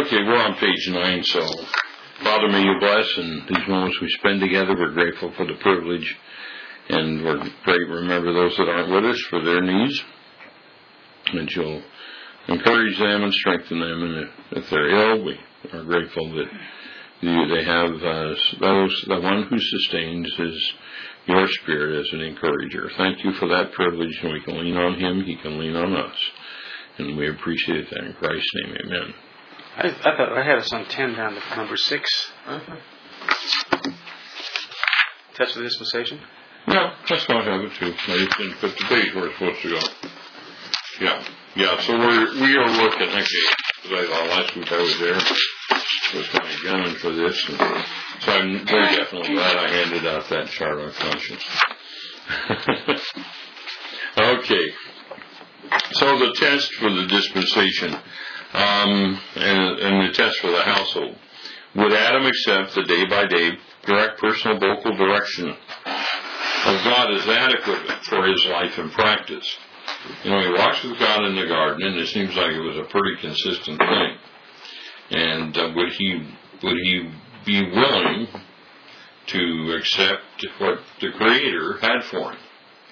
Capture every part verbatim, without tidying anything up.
Okay, we're on page nine, so Father, may you bless in these moments we spend together. We're grateful for the privilege, and we're great. Remember those that aren't with us for their needs, and you'll encourage them and strengthen them. And if, if they're ill, we are grateful that you, they have uh, those. The one who sustains is your Spirit as an encourager. Thank you for that privilege, and we can lean on Him. He can lean on us, and we appreciate that in Christ's name. Amen. I, I thought I had us on ten down to number six. Uh-huh. Test of the dispensation? No, that's not have it too. I just didn't put the page where it's supposed to go. Yeah, yeah. So we're we are looking. Okay, because I thought last week I was there, was kind of gunning for this, and so I'm very definitely glad I handed out that chart on conscience. Okay. So the test for the dispensation. Um, and, and the test for the household. Would Adam accept the day-by-day direct personal vocal direction of God as adequate for his life and practice? You know, he walks with God in the garden, and it seems like it was a pretty consistent thing. And uh, would he would he be willing to accept what the Creator had for him?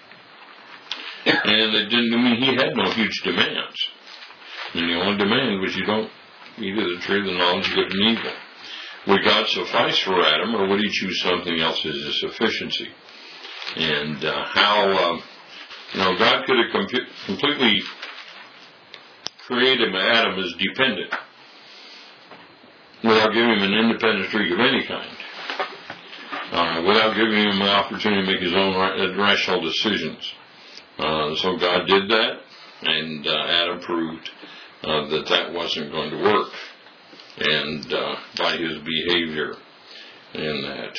And it didn't. I mean, he had no huge demands. And the only demand was you don't eat of the tree of the knowledge of good and evil. Would God suffice for Adam, or would he choose something else as his sufficiency? And uh, how, uh, you know, God could have com- completely created Adam as dependent without giving him an independent streak of any kind, uh, without giving him the opportunity to make his own ra- rational decisions. Uh, so God did that, and uh, Adam proved Uh, that that wasn't going to work, and uh, by his behavior in that.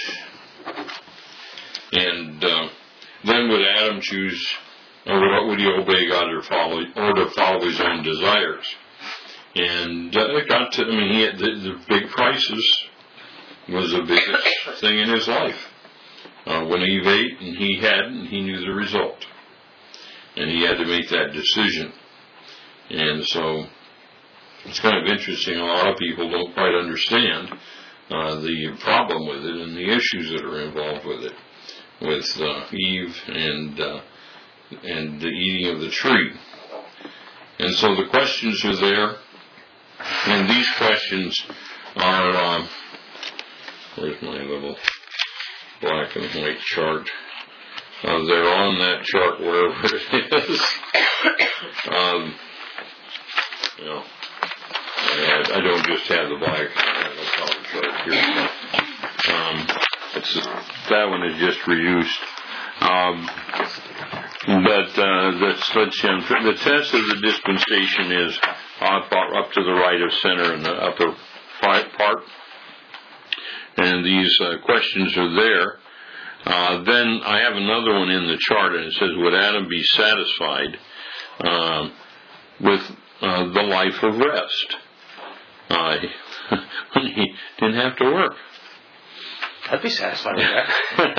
And uh, then would Adam choose, or would, would he obey God or follow, or to follow his own desires? And uh, it got to, I mean, he had the, the big prices was the biggest thing in his life. Uh, when Eve ate, and he hadn't, he knew the result, and he had to make that decision. And so it's kind of interesting. A lot of people don't quite understand uh, the problem with it and the issues that are involved with it, with uh, Eve and uh, and the eating of the tree. And so the questions are there, and these questions are. Um, where's my little black and white chart? Uh, they're on that chart wherever it is. um, You know, I don't just have the black and the color chart here. Um, it's just, that one is just reduced. Um, but uh, the, the test of the dispensation is up, up to the right of center in the upper part. And these uh, questions are there. Uh, then I have another one in the chart, and it says, would Adam be satisfied uh, with Uh, the life of rest uh, when he didn't have to work? I'd be satisfied with that.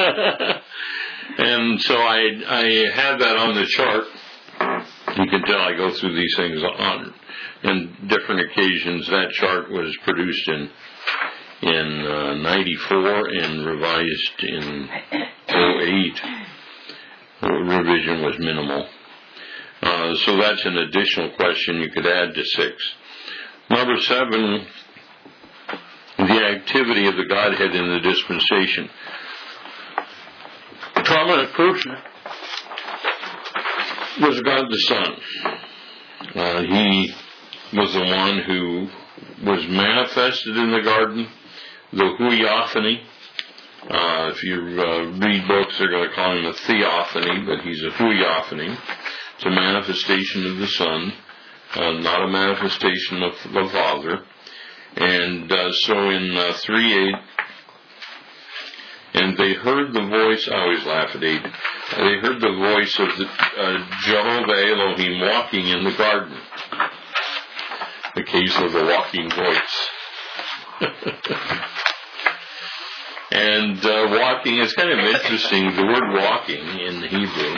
And so I I have that on the chart. You can tell I go through these things on in different occasions. That chart was produced in in uh, ninety-four and revised in oh eight. The revision was minimal. Uh, so that's an additional question you could add to six. Number seven, the activity of the Godhead in the dispensation. The prominent person was God the Son. Uh, he was the one who was manifested in the garden, the huiophany. Uh, if you uh, read books, they're going to call him a theophany, but he's a huiophany. It's a manifestation of the Son, uh, not a manifestation of the Father. And uh, so in uh, three eight, and they heard the voice, I always laugh at eight, they heard the voice of the, uh, Jehovah Elohim walking in the garden. The case of the walking voice. And uh, walking, it's kind of interesting, the word walking in the Hebrew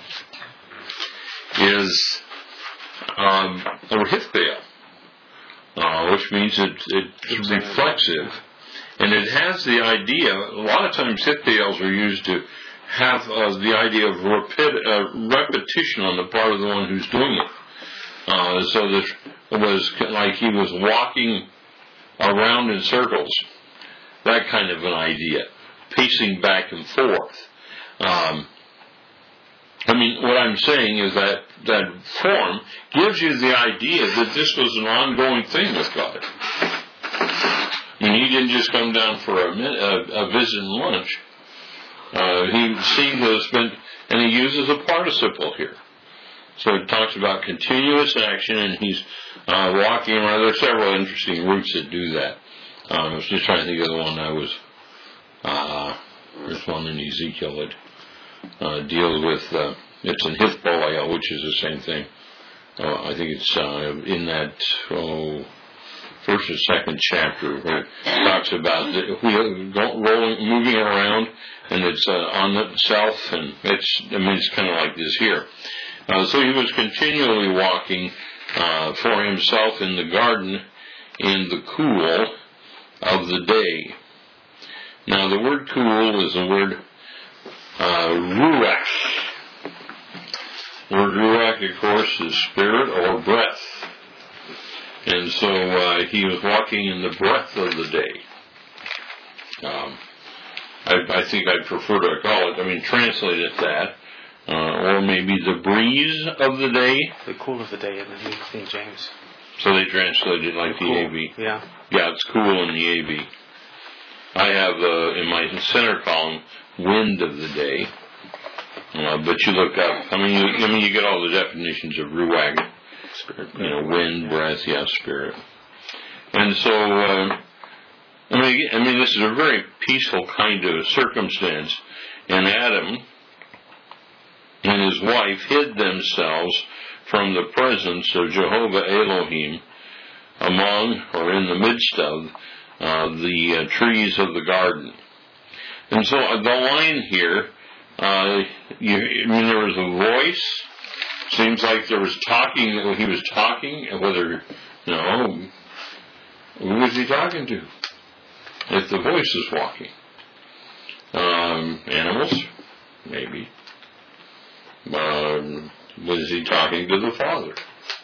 is um, or hithbea, uh, which means it, it's reflexive. And it has the idea, a lot of times hit tales are used to have uh, the idea of repet- uh, repetition on the part of the one who's doing it. Uh, so this was like he was walking around in circles, that kind of an idea, pacing back and forth. Um, I mean, what I'm saying is that that form gives you the idea that this was an ongoing thing with God. And he didn't just come down for a, a, a visit and lunch. Uh, he seemed to have spent, and he uses a participle here. So it talks about continuous action, and he's uh, walking around. There are several interesting routes that do that. Um, I was just trying to think of the one I was, uh, there's one in Ezekiel that uh, deals with, uh, it's in Hithboel, which is the same thing. Uh, I think it's uh, in that, oh, first or second chapter where it talks about the wheel rolling, moving around, and it's uh, on itself, and it's, I mean, it's kind of like this here. Uh, so he was continually walking uh, for himself in the garden in the cool of the day. Now, the word cool is the word uh, ruach. The word ruach, of course, is spirit or breath. And so uh, he was walking in the breath of the day. Um, I, I think I'd prefer to call it, I mean, translate it that. Uh, or maybe the breeze of the day. The cool of the day in the New King James. So they translate it like the, the cool. A B. Yeah. Yeah, it's cool in the A B. I have uh, in my center column, wind of the day. Uh, but you look up, I mean, you, I mean, you get all the definitions of ruach. Spirit, you know, wind, breath, yeah, spirit. And so, uh, I mean, I mean, this is a very peaceful kind of circumstance. And Adam and his wife hid themselves from the presence of Jehovah Elohim among or in the midst of uh, the uh, trees of the garden. And so uh, the line here, uh, you, I mean, there was a voice. Seems like there was talking, he was talking, whether, no, who was he talking to? If the voice is walking. Um, animals? Maybe. Um, was he talking to the Father?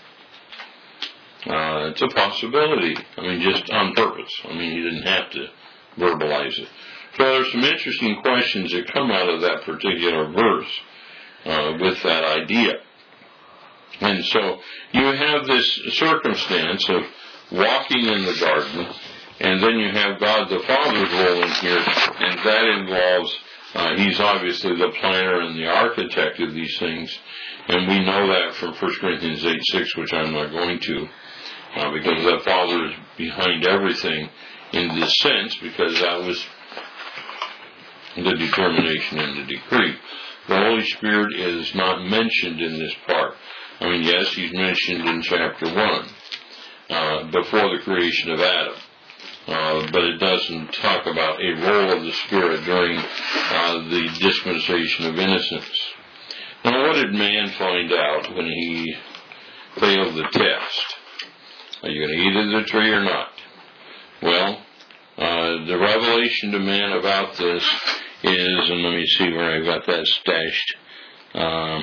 Uh, it's a possibility. I mean, just on purpose. I mean, he didn't have to verbalize it. So there's some interesting questions that come out of that particular verse uh, with that idea. And so you have this circumstance of walking in the garden, and then you have God the Father's role in here, and that involves, uh, he's obviously the planner and the architect of these things, and we know that from First Corinthians eight six, which I'm not going to, uh, because the Father is behind everything in this sense, because that was the determination and the decree. The Holy Spirit is not mentioned in this part. I mean, yes, he's mentioned in chapter one, uh, before the creation of Adam. Uh, but it doesn't talk about a role of the Spirit during uh, the dispensation of innocence. Now, what did man find out when he failed the test? Are you going to eat of the tree or not? Well, uh, the revelation to man about this is, and let me see where I got that stashed. Um,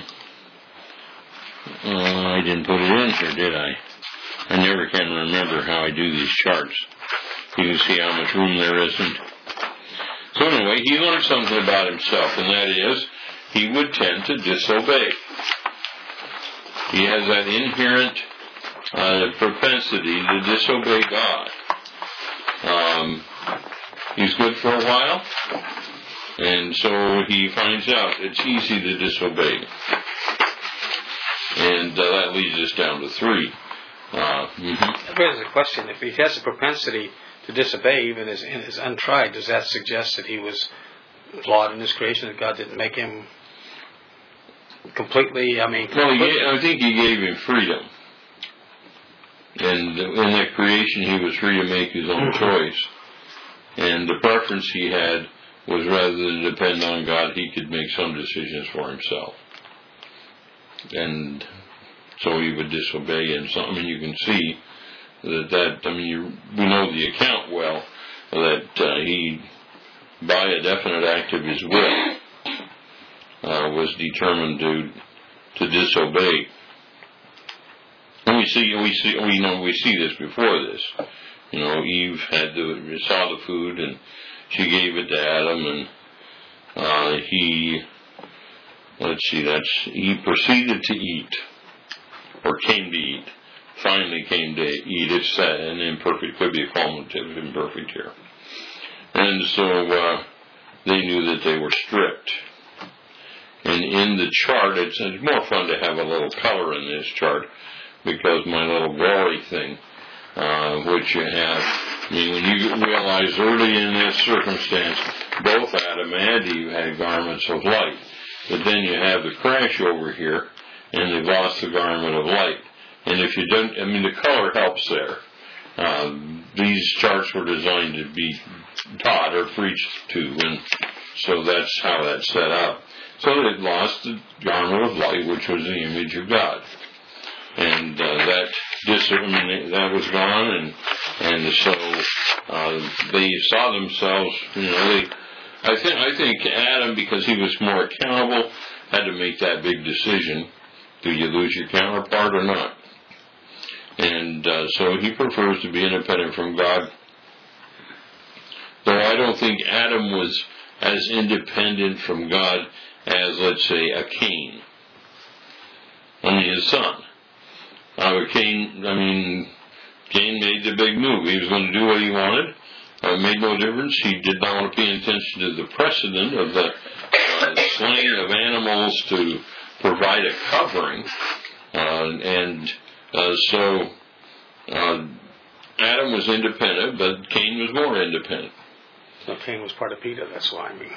uh, I didn't put it in here, did I? I never can remember how I do these charts. You can see how much room there isn't. So anyway, he learned something about himself, and that is, he would tend to disobey. He has that inherent uh, propensity to disobey God. Um, he's good for a while, and so he finds out it's easy to disobey. And uh, that leads us down to three. Uh, mm-hmm. There's a question. If he has a propensity to disobey, even as, as untried, does that suggest that he was flawed in his creation, that God didn't make him completely, I mean... Well, he, I think he gave him freedom. And in that creation, he was free to make his own choice. And the preference he had was, rather than depend on God, he could make some decisions for himself. And so he would disobey. And so, I mean, you can see that, that I mean, you, we know the account well, that uh, he, by a definite act of his will, uh, was determined to to disobey. And we see, we see, we know, we see this before this. You know, Eve had the saw the food and she gave it to Adam, and uh, he, let's see, that's he proceeded to eat, or came to eat. Finally came to eat. It's uh, an imperfect, could be a cumulative imperfect here. And so uh, they knew that they were stripped. And in the chart, it's, it's more fun to have a little color in this chart, because my little glory thing, uh, which you have, I mean, when you realize early in this circumstance, both Adam and Eve had garments of light. But then you have the crash over here, and they've lost the garment of light. And if you don't, I mean, the color helps there. Uh, these charts were designed to be taught or preached to, and so that's how that's set up. So they'd lost the garment of light, which was the image of God. And uh, that dis- I mean, that was gone, and and so uh, they saw themselves. You know, they. I think I think Adam, because he was more accountable, had to make that big decision: do you lose your counterpart or not? And uh, so he prefers to be independent from God. Though I don't think Adam was as independent from God as, let's say, a Cain. I mean, his son. Uh, Cain, I mean, Cain made the big move. He was going to do what he wanted. Uh, it made no difference. He did not want to pay attention to the precedent of the uh, slaying of animals to provide a covering. Uh, and uh, so uh, Adam was independent, but Cain was more independent. So Cain was part of Peter, that's why I mean.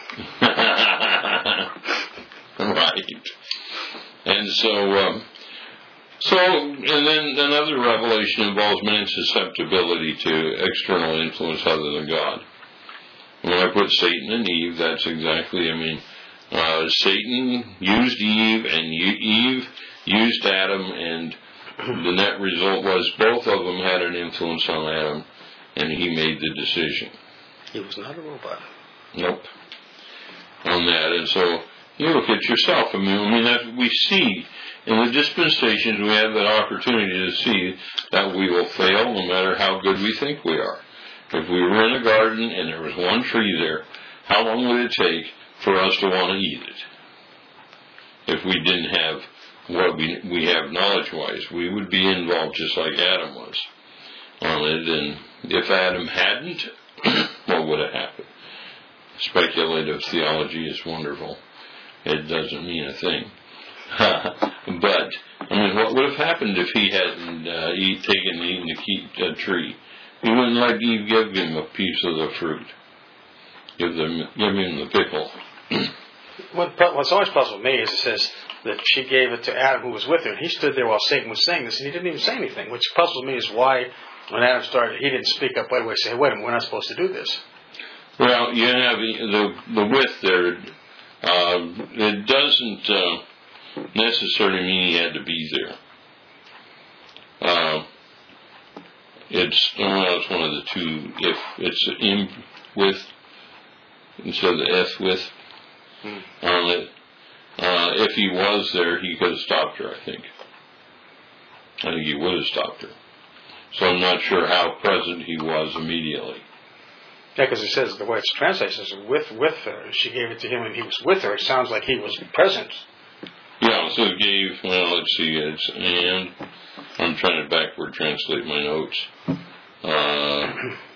Right. And so, um, so, and then another revelation involves man's susceptibility to external influence other than God. When I put Satan and Eve, that's exactly, I mean, uh, Satan used Eve, and Eve used Adam, and the net result was both of them had an influence on Adam, and he made the decision. He was not a robot. Nope. On that, and so you look at yourself. I mean, I mean that we see in the dispensations, we have that opportunity to see that we will fail no matter how good we think we are. If we were in a garden and there was one tree there, how long would it take for us to want to eat it? If we didn't have what we we have knowledge-wise, we would be involved just like Adam was on it. And if Adam hadn't, what would have happened? Speculative theology is wonderful. It doesn't mean a thing. But, I mean, what would have happened if he hadn't uh, eat, taken and eaten the key, uh, tree? He wouldn't let Eve give him a piece of the fruit. Give them, give him the pickle. what, what's always puzzled me is it says that she gave it to Adam who was with her, and he stood there while Satan was saying this, and he didn't even say anything, which puzzled me is why, when Adam started, he didn't speak up right away and say, hey, wait a minute, we're not supposed to do this. Well, you have the, the, the with there. Uh, it doesn't uh, necessarily mean he had to be there. Uh, it's, well, it's one of the two. If it's in with instead of the F with hmm. on it, uh, if he was there, he could have stopped her. I think. I think he would have stopped her. So I'm not sure how present he was immediately. Yeah, because it says, the way it's translated, it says with, with her. She gave it to him and he was with her. It sounds like he was present. Yeah, so it gave, well, let's see, it's, and I'm trying to backward translate my notes. Uh,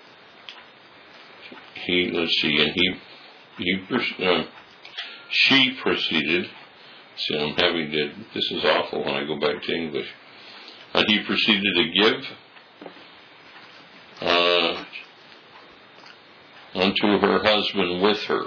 he, let's see, and he, he, uh, she proceeded, see, I'm having to, this is awful when I go back to English. Uh, he proceeded to give, uh, unto her husband with her.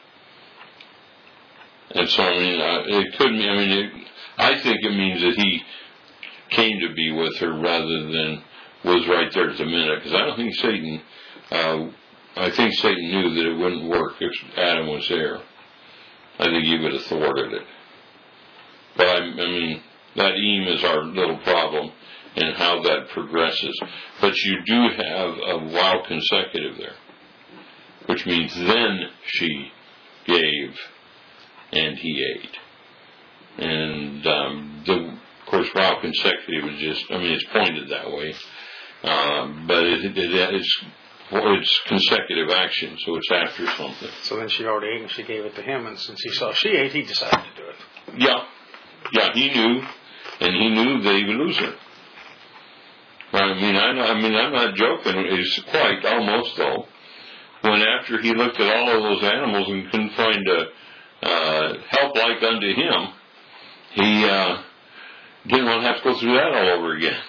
And so, I mean, uh, it could mean, I mean, it, I think it means that he came to be with her rather than was right there at the minute. Because I don't think Satan, uh, I think Satan knew that it wouldn't work if Adam was there. I think he would have thwarted it. But, I, I mean, that Eve is our little problem. and how that progresses. But you do have a while consecutive there, which means then she gave and he ate. And um, the, of course, while consecutive is just, I mean, it's pointed that way, um, but it, it, it's Well, it's consecutive action, so it's after something. So then she already ate and she gave it to him, and since he saw she ate, he decided to do it. Yeah. Yeah, he knew, and he knew that he would lose her. I mean, I, I mean, I'm not joking. It's quite almost, though. When after he looked at all of those animals and couldn't find a uh, help like unto him, he uh, didn't want to have to go through that all over again.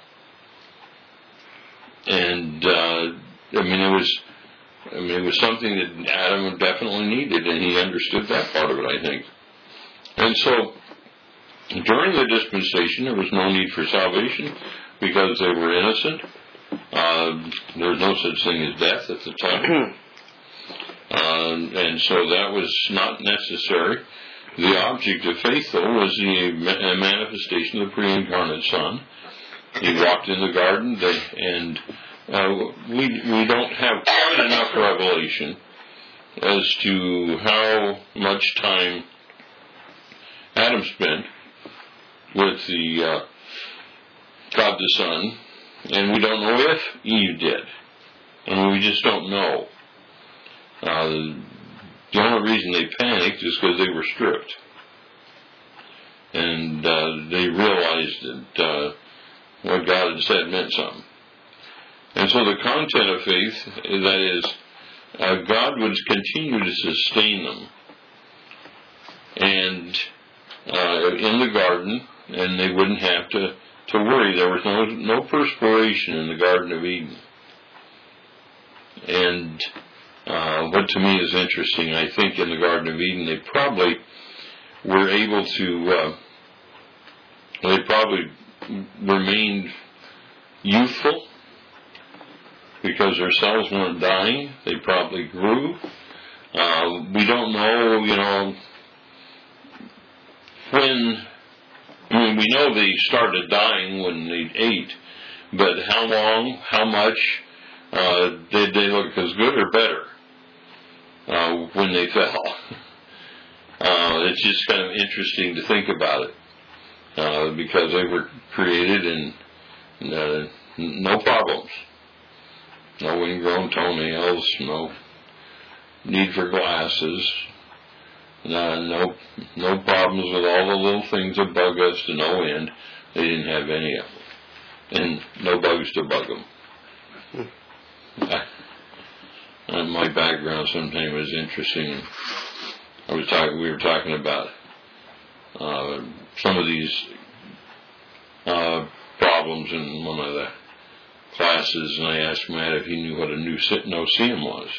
And, uh, I mean, it was, I mean, it was something that Adam definitely needed, and he understood that part of it, I think. And so, during the dispensation, there was no need for salvation because they were innocent. Uh, there was no such thing as death at the time. uh, and so that was not necessary. The object of faith, though, was the manifestation of the pre-incarnate Son. He walked in the garden, they, and uh, we we don't have quite enough revelation as to how much time Adam spent with the uh, God the Son, and we don't know if Eve did. I mean, we just don't know. Uh, the only reason they panicked is because they were stripped, and uh, they realized that uh, what God had said meant something. And so the content of faith, that is, uh, God would continue to sustain them, and uh, in the garden, and they wouldn't have to, to worry. There was no no perspiration in the Garden of Eden. And uh, what to me is interesting, I think in the Garden of Eden they probably were able to, uh, they probably remained youthful because their cells weren't dying. They probably grew. Uh, we don't know, you know, when, I mean, we know they started dying when they ate, but how long, how much, uh, did they look as good or better uh, when they fell? Uh, it's just kind of interesting to think about it. Uh, because they were created in uh, no problems, no ingrown toenails, no need for glasses, no, no no problems with all the little things that bug us to no end. They didn't have any of them, and no bugs to bug them. I, and my background sometimes was interesting. I was talking. We were talking about. Uh, some of these uh, problems in one of the classes, and I asked Matt if he knew what a no-see-um was.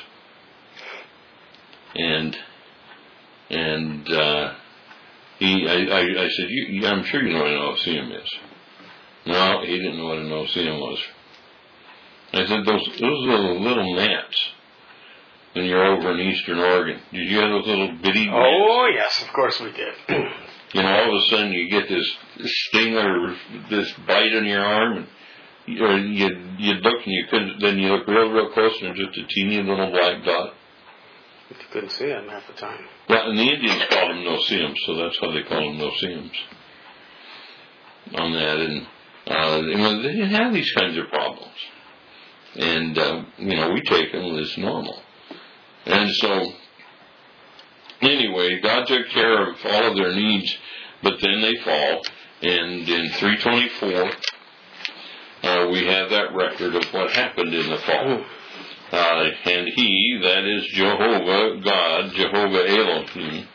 And and uh, he, I, I, I said, you, I'm sure you know what a no-see-um is. No, he didn't know what a no-see-um was. I said, those those little little gnats when you're over in Eastern Oregon. Did you have those little bitty gnats? Oh yes, of course we did. You know, all of a sudden you get this, this sting or this bite on your arm, and you you, you look and you couldn't. Then you look real, real close, and there's just a teeny little black dot. You couldn't see them half the time. Well, and the Indians called them no-see-ums, so that's how they call them no-see-ums. On that, and uh, you know, they didn't have these kinds of problems, and uh, you know, we take them as normal, and so. Anyway, God took care of all of their needs, but then they fall. And in three twenty-four, uh, we have that record of what happened in the fall. Uh, and he, that is Jehovah, God, Jehovah Elohim,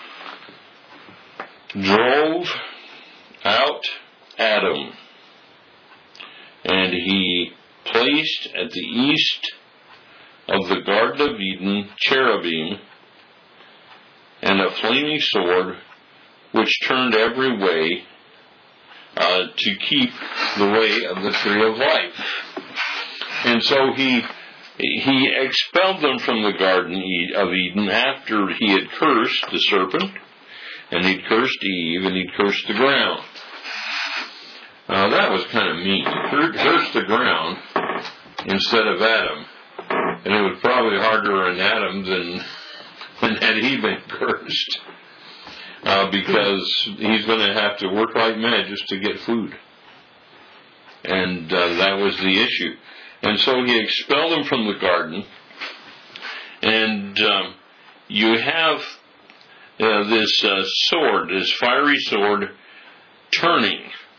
drove out Adam. And he placed at the east of the Garden of Eden cherubim and a flaming sword which turned every way uh, to keep the way of the tree of life. And so he he expelled them from the Garden of Eden after he had cursed the serpent, and he'd cursed Eve, and he'd cursed the ground. Uh, that was kind of mean. He cursed the ground instead of Adam. And it was probably harder on Adam than, than had he been cursed. Uh, because he's going to have to work like mad just to get food. And uh, that was the issue. And so he expelled him from the garden. And um, you have uh, this uh, sword, this fiery sword, turning.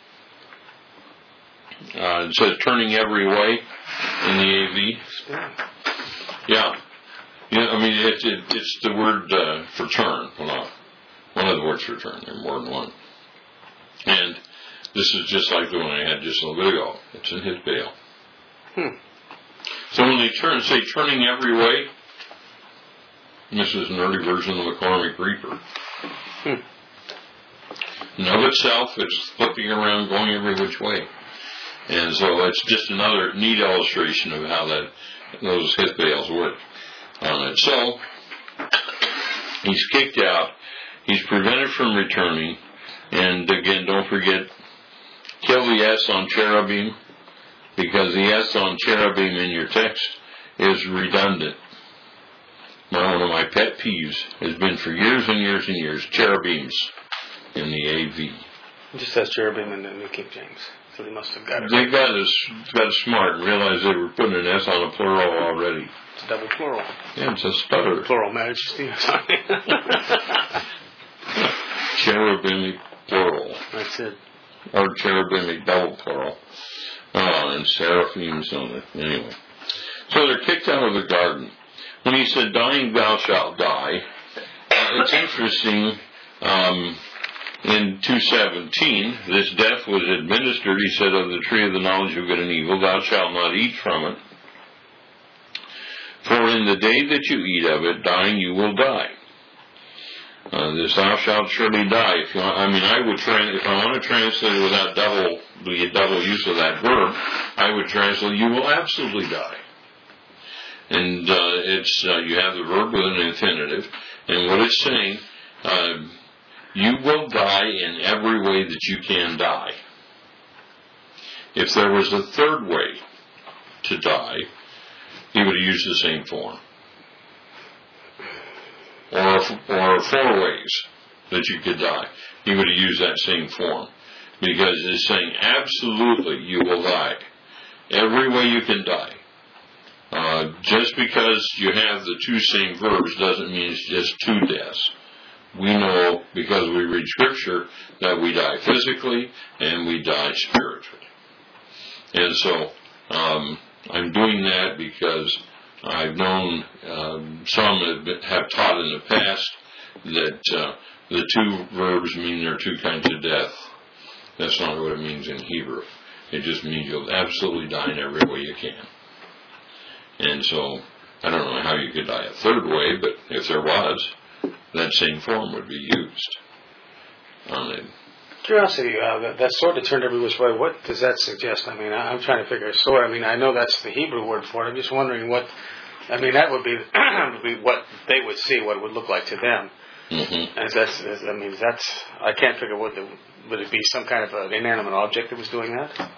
Uh, it says turning every way in the A V. Yeah. Yeah, I mean, it, it, it's the word uh, for turn. Well, not one of the words for turn. There are more than one. And this is just like the one I had just a little bit ago. It's in his bail. Hmm. So when they turn, say turning every way, this is an early version of the McCormick Reaper. Hmm. And of itself, it's flipping around, going every which way. And so it's just another neat illustration of how that those hit bales work on it. So he's kicked out. He's prevented from returning. And again, don't forget, kill the S on cherubim, because the S on cherubim in your text is redundant. Now, one of my pet peeves has been for years and years and years, cherubims in the A V. It just says cherubim in the New King James. So they must have got it. They got us got smart and realized they were putting an S on a plural already. It's a double plural. Yeah, it's a stutter. Plural majesty or something. Cherubic plural. That's it. Or cherubic double plural. Oh, and seraphims on it. Anyway. So they're kicked out of the garden. When he said, dying thou shalt die, it's interesting, um, in two seventeen, this death was administered, he said, of the tree of the knowledge of good and evil, thou shalt not eat from it. For in the day that you eat of it, dying you will die. Uh, this thou shalt surely die. If you want, I mean, I would try, if I want to translate it without double, the double use of that verb, I would translate, you will absolutely die. And uh, it's uh, you have the verb with an infinitive, and what it's saying, uh, you will die in every way that you can die. If there was a third way to die, he would have used the same form. Or, or four ways that you could die, he would have used that same form. Because it's saying, absolutely, you will die. Every way you can die. Uh, just because you have the two same verbs doesn't mean it's just two deaths. We know, because we read Scripture, that we die physically and we die spiritually. And so, um, I'm doing that because I've known um, some have, have taught in the past that uh, the two verbs mean there are two kinds of death. That's not what it means in Hebrew. It just means you'll absolutely die in every way you can. And so, I don't know how you could die a third way, but if there was, that same form would be used on it. Curiosity, uh, that, that sword that turned every which way, what does that suggest? I mean, I, I'm trying to figure a sword. I mean, I know that's the Hebrew word for it. I'm just wondering what, I mean, that would be, would be what they would see, what it would look like to them. Mm-hmm. As that's, as, I mean, that's, I can't figure what the, would it be some kind of an inanimate object that was doing that?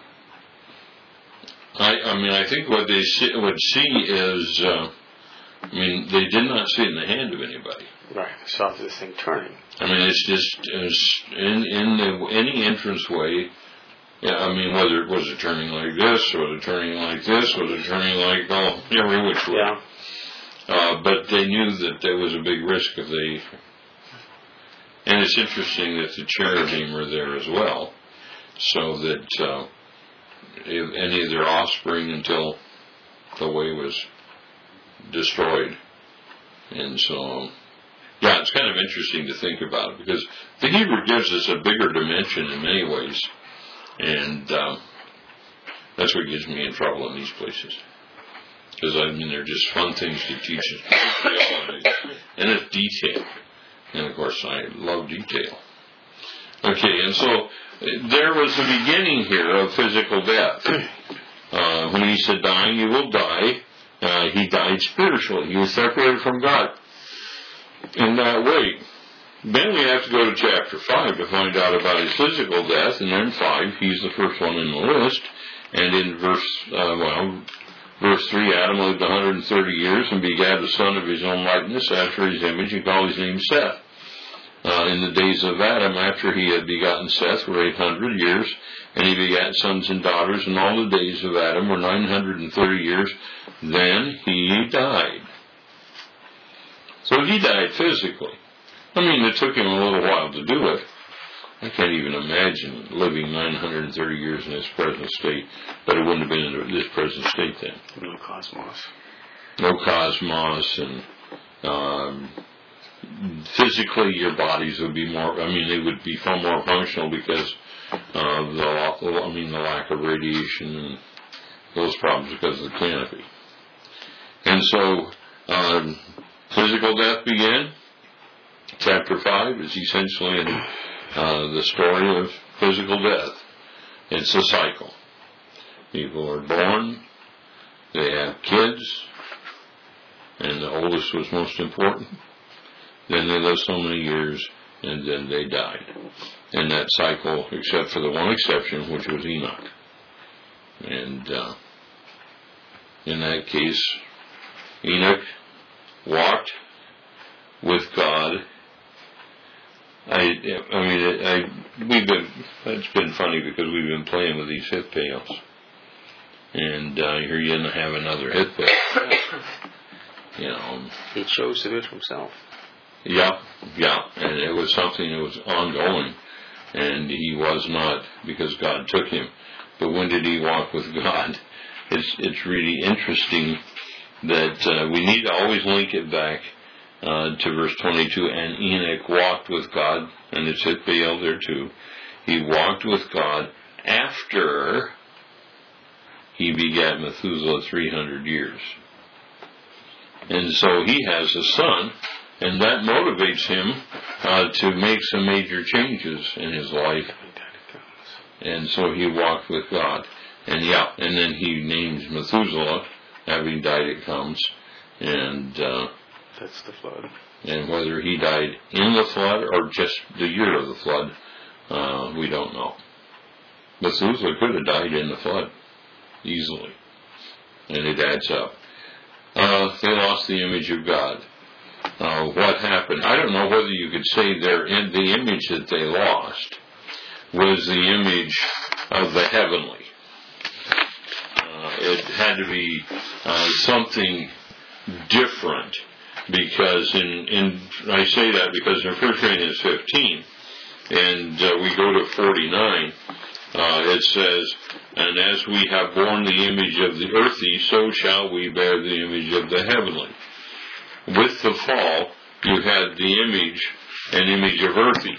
I, I mean, I think what they see, would see is, uh, I mean, they did not see it in the hand of anybody. Right, they saw this thing turning. I mean, it's just it's in in the, any entranceway. Yeah, I mean, whether it was it turning like this, or was it turning like this, was it turning like oh every which way. Yeah. Uh, but they knew that there was a big risk if they. And it's interesting that the cherubim were there as well, so that uh, if any of their offspring until the way was destroyed, and so. Yeah, it's kind of interesting to think about it because the Hebrew gives us a bigger dimension in many ways, and um, that's what gets me in trouble in these places. Because I mean, they're just fun things to teach us, and it's detail, and of course, I love detail. Okay, and so there was the beginning here of physical death. Uh, when he said, "Dying, you will die," uh, he died spiritually. He was separated from God. In that way, then we have to go to chapter five to find out about his physical death, and then five, he's the first one in the list. And in verse, uh, well, verse three, Adam lived one hundred thirty years and begat a son of his own likeness after his image, and called his name Seth. Uh, in the days of Adam, after he had begotten Seth, were eight hundred years, and he begat sons and daughters, and all the days of Adam were nine hundred thirty years. Then he died. So he died physically. I mean, it took him a little while to do it. I can't even imagine living nine hundred thirty years in his present state, but it wouldn't have been in this present state then. No cosmos. No cosmos, and um, physically your bodies would be more, I mean, they would be far more functional because of the, I mean, the lack of radiation and those problems because of the canopy. And so, um, physical death began. Chapter five is essentially in, uh, the story of physical death. It's a cycle. People are born, they have kids, and the oldest was most important. Then they live so many years, and then they died. And that cycle, except for the one exception, which was Enoch. And uh, in that case, Enoch walked with God. I, I mean, I, we've been, it's been funny because we've been playing with these hip pails. And uh, here you have another hip pail. You know. He chose to do it himself. Yeah, yeah. And it was something that was ongoing. And he was not, because God took him. But when did he walk with God? It's, it's really interesting that uh, we need to always link it back Uh, to verse twenty-two, and Enoch walked with God, and it's at Baal there too. He walked with God after he begat Methuselah three hundred years. And so he has a son, and that motivates him uh, to make some major changes in his life. And so he walked with God. And yeah, and then he names Methuselah, having died it comes, and uh, that's the flood. And whether he died in the flood or just the year of the flood, uh, we don't know. Methuselah could have died in the flood easily. And it adds up. Uh, they lost the image of God. Uh, what happened? I don't know whether you could say they're in the image that they lost was the image of the heavenly. Uh, it had to be uh, something different. Because in, in, I say that because in First Corinthians fifteen, and uh, we go to forty-nine, uh, it says, and as we have borne the image of the earthy, so shall we bear the image of the heavenly. With the fall, you had the image, an image of earthy.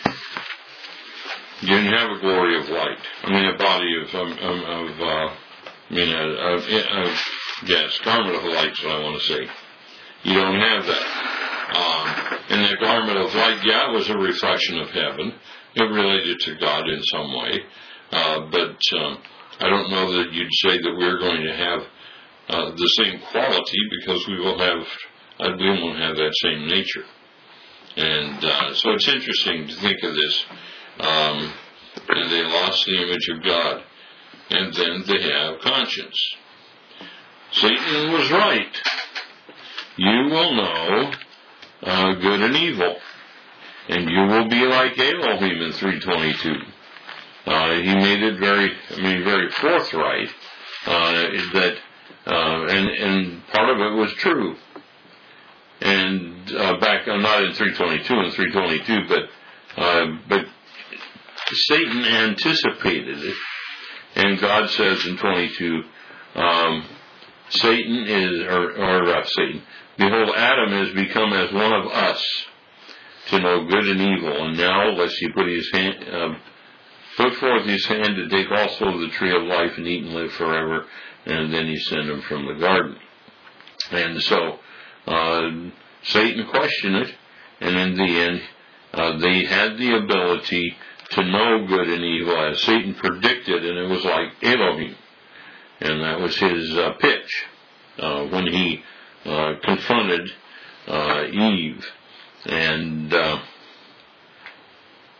You didn't have a glory of light. I mean, a body of, um, um, of uh, I mean, a, a, a, yes, garment of light is what I want to say. You don't have that. Um, and the garment of light, yeah, it was a reflection of heaven. It related to God in some way. Uh, but um, I don't know that you'd say that we're going to have uh, the same quality because we will have, uh, we won't have that same nature. And uh, so it's interesting to think of this. Um, and they lost the image of God. And then they have conscience. Satan was right. You will know uh, good and evil, and you will be like Elohim in three twenty-two. Uh, he made it very, I mean, very forthright uh, that, uh, and and part of it was true. And uh, back, uh, not in three twenty-two and three twenty-two, but uh, but Satan anticipated it, and God says in twenty-two, um, Satan is, or, or uh, Satan. Behold, Adam has become as one of us to know good and evil. And now, lest he put his hand, uh, put forth his hand to take also of the tree of life and eat and live forever. And then he sent him from the garden. And so, uh, Satan questioned it. And in the end, uh, they had the ability to know good and evil as Satan predicted. And it was like Elohim. And that was his uh, pitch uh, when he Uh, confronted uh, Eve, and uh,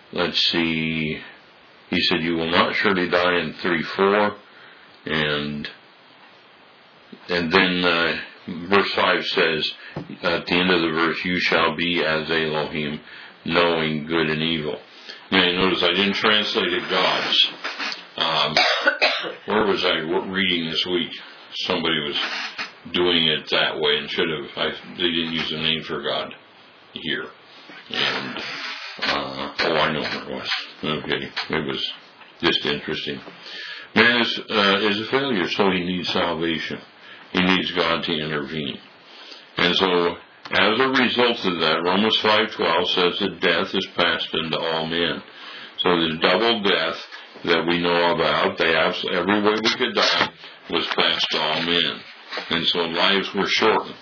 let's see, he said, you will not surely die in three four, and and then uh, verse five says, at the end of the verse, you shall be as Elohim, knowing good and evil. Now you notice I didn't translate it God's. Um, where was I reading this week? Somebody was doing it that way and should have. I, they didn't use a name for God here. And, uh, oh, I know where it was. Okay, it was just interesting. Man is, uh, is a failure, so he needs salvation. He needs God to intervene. And so, as a result of that, Romans five twelve says that death is passed into all men. So the double death that we know about, they absolutely, every way we could die was passed to all men. And so lives were shortened.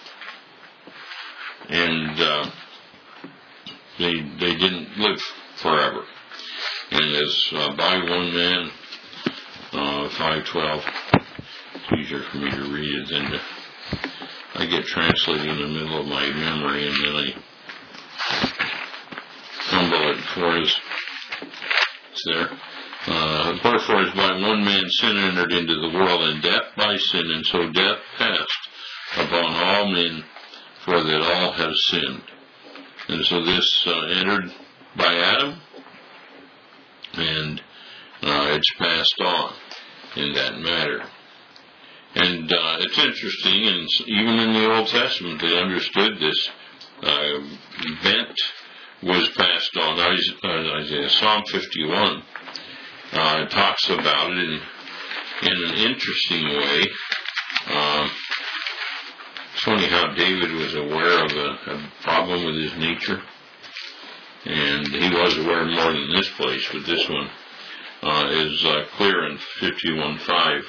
And uh, they they didn't live forever. And as uh, by one man, uh, five twelve, it's easier for me to read it than to, I get translating in the middle of my memory and then I fumble it for his, it's there. Uh, Wherefore as by one man sin entered into the world, and death by sin, and so death passed upon all men, for that all have sinned. And so this uh, entered by Adam, and uh, it's passed on in that matter. And uh, it's interesting, and even in the Old Testament they understood this uh, event was passed on. Isaiah, Psalm fifty-one uh, talks about it in, in an interesting way. Uh, it's funny how David was aware of a, a problem with his nature, and he was aware more than this place, but this one uh, is uh, clear in fifty-one five.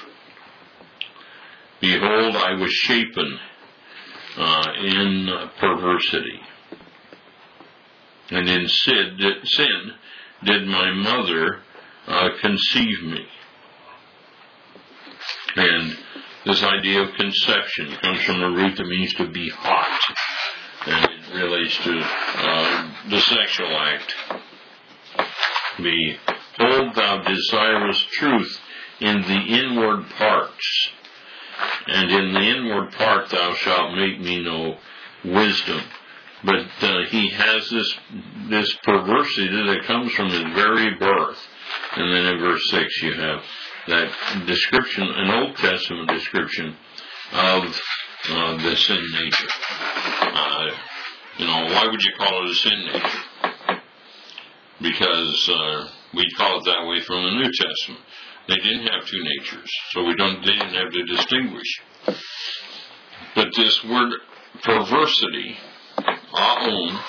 Behold, I was shapen uh, in perversity, and in sin did, sin did my mother uh, conceive me. And this idea of conception comes from a root that means to be hot, and it relates to uh, the sexual act. Behold, thou desirest truth in the inward parts, and in the inward part thou shalt make me know wisdom. But uh, he has this this perversity that comes from his very birth. And then in verse six you have that description, an Old Testament description of uh, the sin nature. Uh, you know, why would you call it a sin nature? Because uh, we call it that way from the New Testament. They didn't have two natures, so we don't. They didn't have to distinguish. But this word perversity, aon,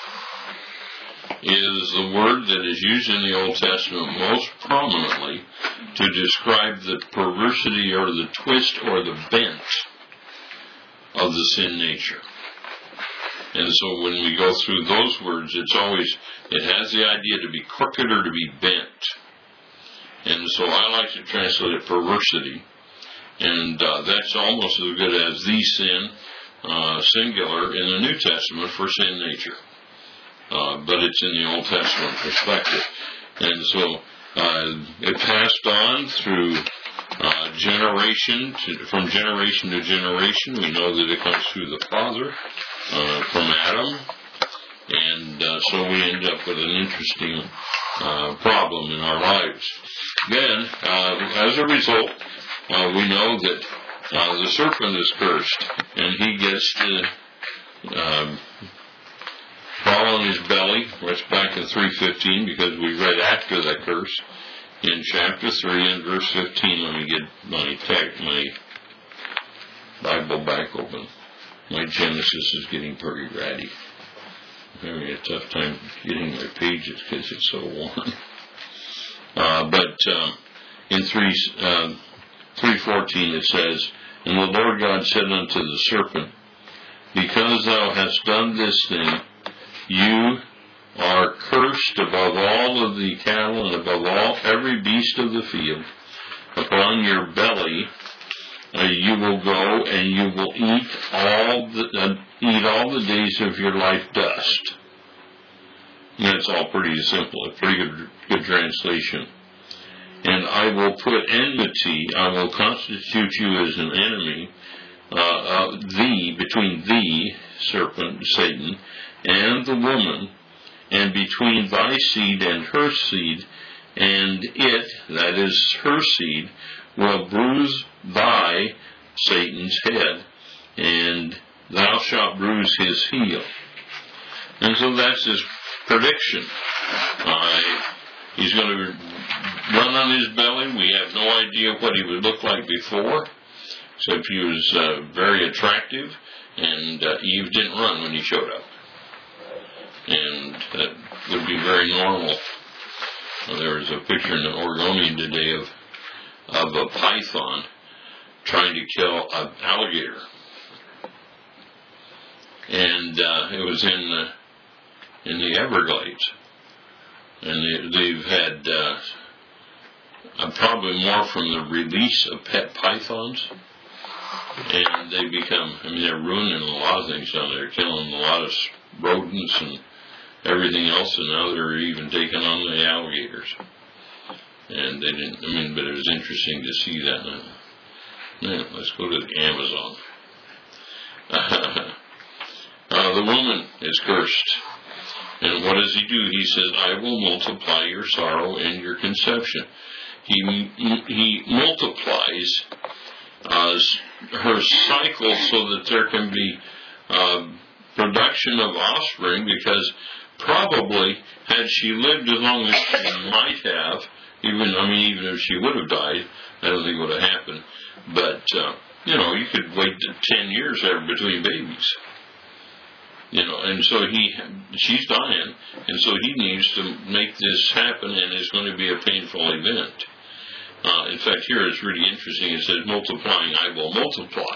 is the word that is used in the Old Testament most prominently to describe the perversity or the twist or the bent of the sin nature. And so when we go through those words, it's always, it has the idea to be crooked or to be bent. And so I like to translate it perversity. And uh, that's almost as good as the sin, uh, singular, in the New Testament for sin nature. Uh, but it's in the Old Testament perspective. And so uh, it passed on through uh, generation, to, from generation to generation. We know that it comes through the Father, uh, from Adam. And uh, so we end up with an interesting uh, problem in our lives. Then, uh, as a result, uh, we know that uh, the serpent is cursed, and he gets to um, fall on his belly. That's back in three fifteen, because we read after that curse in chapter three and verse fifteen. Let me get my text, my Bible back open. My Genesis is getting pretty ratty. I'm having a tough time getting my pages because it's so worn. Uh, but uh, in three uh, three fourteen it says, and the Lord God said unto the serpent, because thou hast done this thing, you are cursed above all of the cattle and above all every beast of the field. Upon your belly uh, you will go, and you will eat all the uh, eat all the days of your life dust. And that's all pretty simple, a pretty good, good translation. And I will put enmity, I will constitute you as an enemy, uh, uh, thee, between thee, serpent, Satan, and the woman, and between thy seed and her seed, and it, that is her seed, will bruise thy, Satan's head, and thou shalt bruise his heel. And so that's his prediction. Uh, he's going to run on his belly. We have no idea what he would look like before, except he was uh, very attractive, and uh, Eve didn't run when he showed up. And that would be very normal. Well, there was a picture in the Oregonian today of, of a python trying to kill an alligator. And uh, it was in the, in the Everglades. And they, they've had uh, uh, probably more from the release of pet pythons. And they become, I mean, they're ruining a lot of things down there, killing a lot of rodents and everything else, and now they're even taking on the alligators. And they didn't, I mean, but it was interesting to see that. Now, yeah, let's go to the Amazon. uh, the woman is cursed. And what does he do? He says, I will multiply your sorrow and your conception. He, he multiplies uh, her cycle so that there can be uh, production of offspring, because probably had she lived as long as she might have, even, I mean, even if she would have died, I don't think it would have happened. But, uh, you know, you could wait ten years there between babies. You know, and so he, she's dying, and so he needs to make this happen, and it's going to be a painful event. Uh, in fact, here it's really interesting. It says, multiplying, I will multiply.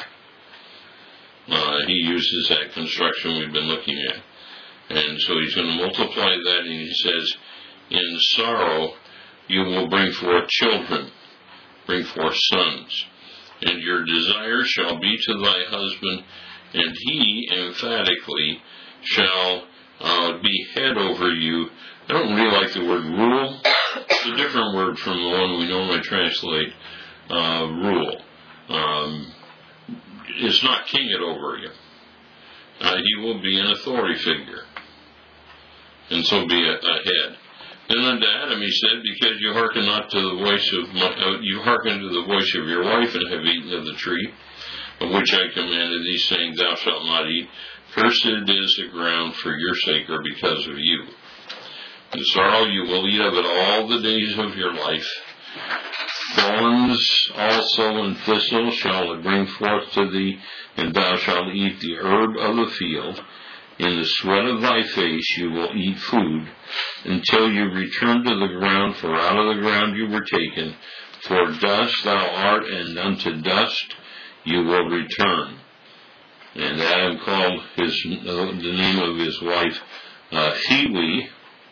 Uh, he uses that construction we've been looking at. And so he's going to multiply that, and he says, in sorrow you will bring forth children, bring forth sons, and your desire shall be to thy husband, and he emphatically shall uh, be head over you. I don't really like the word rule. It's a different word from the one we normally translate uh, rule. Um, it's not king it over you. Uh, he will be an authority figure, and so be a, a head. And unto Adam he said, because you hearken not to the voice of my, uh, you hearken to the voice of your wife, and have eaten of the tree of which I commanded thee, saying, thou shalt not eat. Cursed is the ground for your sake, or because of you. In sorrow you will eat of it all the days of your life. Thorns also and thistles shall it bring forth to thee, and thou shalt eat the herb of the field. In the sweat of thy face you will eat food, until you return to the ground, for out of the ground you were taken. For dust thou art, and unto dust you will return. And Adam called his uh, the name of his wife uh, Hiwi,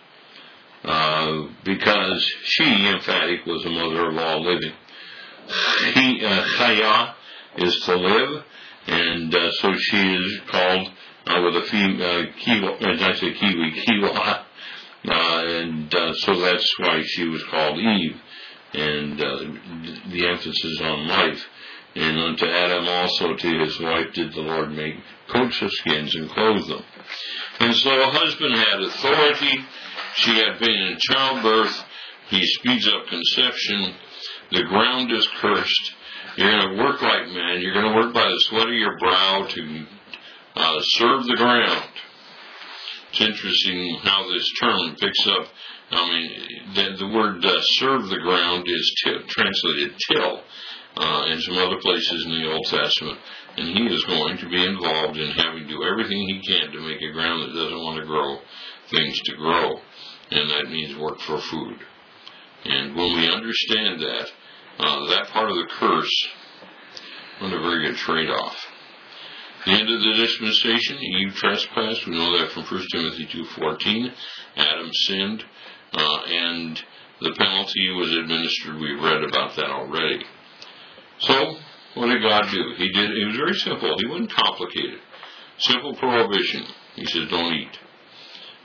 uh, because she, emphatic, was the mother of all living. He, uh, Chaya is to live, and uh, so she is called uh, with a female, uh, kiwa, as I say kiwi, kiwa, uh, and uh, so that's why she was called Eve, and uh, the emphasis on life. And unto Adam also, to his wife, did the Lord make coats of skins and clothe them. And so a husband had authority. She had been in childbirth. He speeds up conception. The ground is cursed. You're going to work like man. You're going to work by the sweat of your brow to uh, serve the ground. It's interesting how this term picks up. I mean, the, the word uh, serve the ground is till, translated till. Uh, in some other places in the Old Testament, and he is going to be involved in having to do everything he can to make a ground that doesn't want to grow things to grow, and that means work for food. And when we understand that, uh, that part of the curse, what a very good trade-off. The end of the dispensation, Eve trespassed. We know that from First Timothy two fourteen. Adam sinned, uh, and the penalty was administered. We've read about that already. So, what did God do? He did. It was very simple. He wasn't complicated. Simple prohibition. He says, don't eat.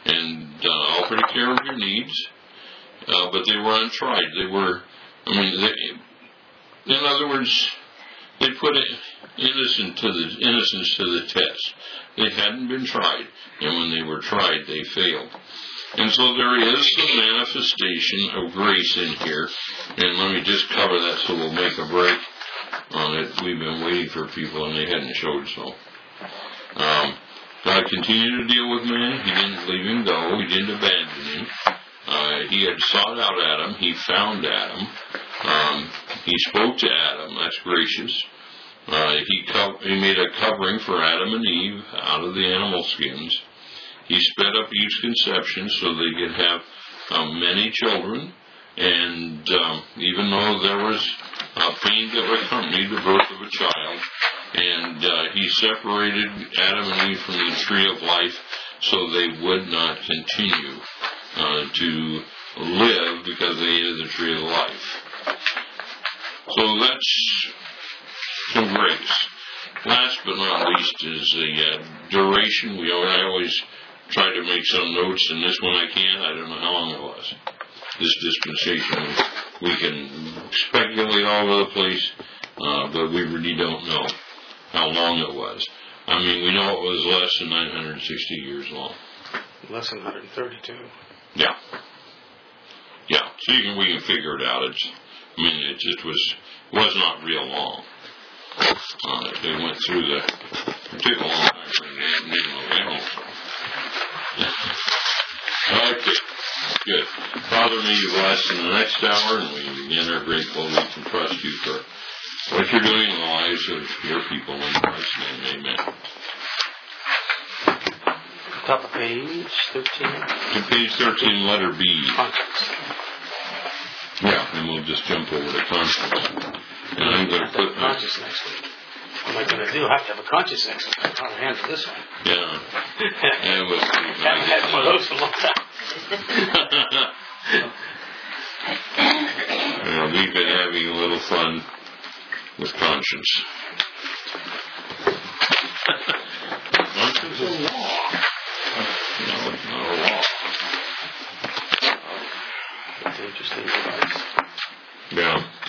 and uh, I'll take care of your needs. Uh, but they were untried. They were, I mean, they, in other words, they put innocent to the innocence to the test. They hadn't been tried, and when they were tried, they failed. And so there is the manifestation of grace in here, and let me just cover that so we'll make a break on it. We've been waiting for people, and they hadn't showed so. Um, God continued to deal with man. He didn't leave him go. He didn't abandon him. Uh, he had sought out Adam. He found Adam. Um, he spoke to Adam. That's gracious. Uh, he, co- he made a covering for Adam and Eve out of the animal skins. He sped up Eve's conception so they could have um, many children. And um, even though there was uh, pain that accompanied the birth of a child, and uh, he separated Adam and Eve from the tree of life so they would not continue uh, to live because they ate of the tree of life. So that's some grace. Last but not least is the uh, duration. We I always try to make some notes, and this one I can't. I don't know how long it was. This dispensation, we can speculate all over the place, uh, but we really don't know how long it was. I mean, we know it was less than nine hundred sixty years long. Less than one hundred thirty-two. Yeah. Yeah. So you can, we can figure it out. It's, I mean, it just was was not real long. Uh, they went through the. It took a long time for them to get around. Okay. Good. Father, may you bless in the next hour, and we again are grateful we can trust you for what you're doing in the lives of your people. In Christ's name, amen. Top of page thirteen. To page thirteen, letter B. Conscience. Yeah, and we'll just jump over to conscience. And I'm going to put my... conscience next week. What am I going to do? I have to have a conscience next week. I can't handle this one. Yeah. And we'll see. I haven't had one of those in a long time. Well, we've been having a little fun with conscience. Conscience is law. No, it's not a law. That's an interesting device. Yeah.